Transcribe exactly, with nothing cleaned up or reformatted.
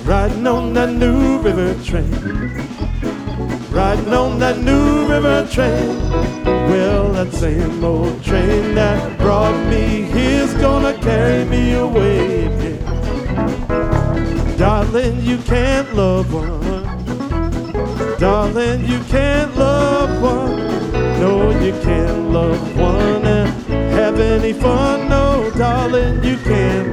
riding on that new river train, riding on that new river train. Well, that same old train that brought me here's gonna carry me away again. Darling, you can't love one. Darling, you can't love one. No, you can't love one and have any fun. No, darling, you can't